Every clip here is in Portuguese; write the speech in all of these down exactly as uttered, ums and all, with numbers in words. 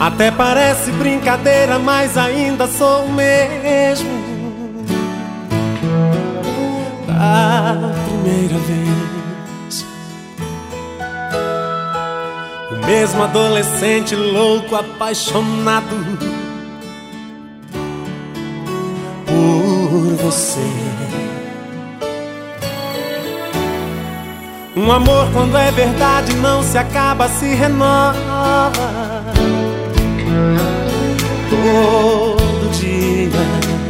Até parece brincadeira, mas ainda sou o mesmo da primeira vez. O mesmo adolescente louco, apaixonado por você. Um amor, quando é verdade, não se acaba, se renova todo dia.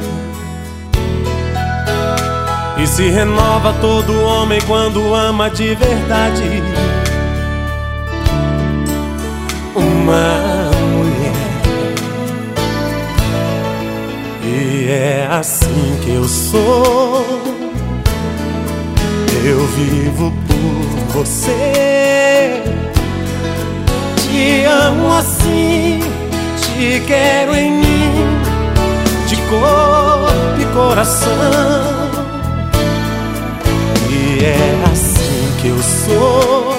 E se renova todo homem quando ama de verdade uma mulher. E é assim que eu sou. Eu vivo por você. Te amo assim, te quero em mim, de corpo e coração. E é assim que eu sou.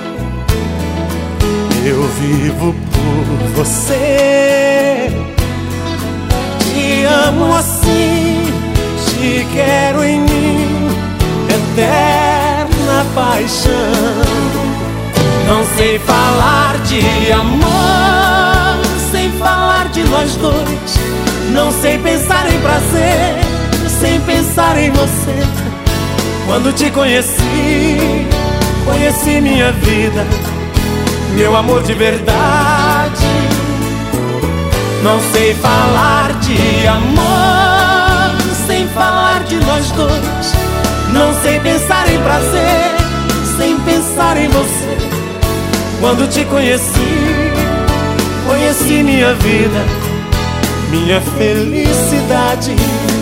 Eu vivo por você. Te amo assim, te quero em mim, eterna paixão. Não sei falar de amor sem falar de nós dois. Não sei pensar em prazer sem pensar em você. Quando te conheci, conheci minha vida, meu amor de verdade. Não sei falar de amor sem falar de nós dois. Não sei pensar em prazer sem pensar em você. Quando te conheci, conheci minha vida, minha felicidade.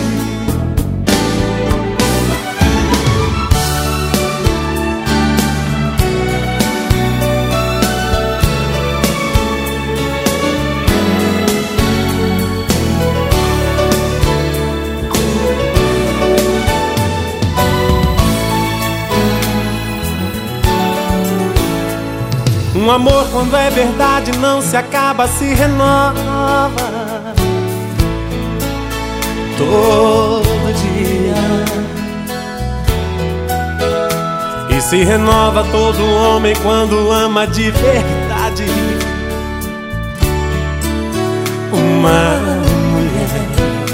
Um amor, quando é verdade, não se acaba, se renova todo dia. E se renova todo homem quando ama de verdade uma mulher.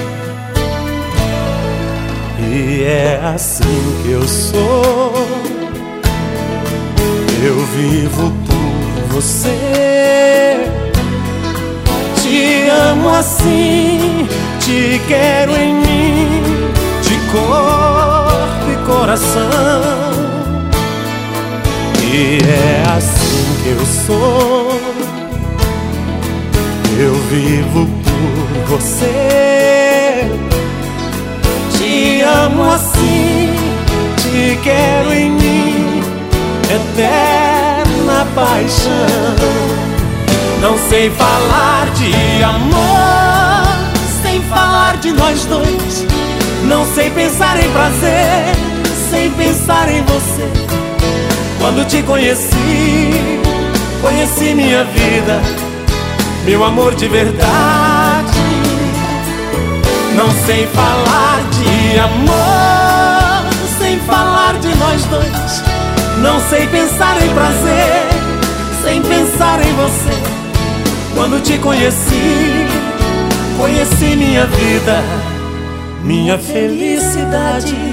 E é assim que eu sou. Eu vivo por você. Te amo assim, te quero em mim, de corpo e coração. E é assim que eu sou. Eu vivo por você. Te amo assim, te quero em mim, eterna paixão. Não sei falar de amor sem falar de nós dois. Não sei pensar em prazer sem pensar em você. Quando te conheci, conheci minha vida, meu amor de verdade. Não sei falar de amor sem falar de nós dois. Não sei pensar em prazer sem pensar em você. Quando te conheci, conheci minha vida, minha felicidade.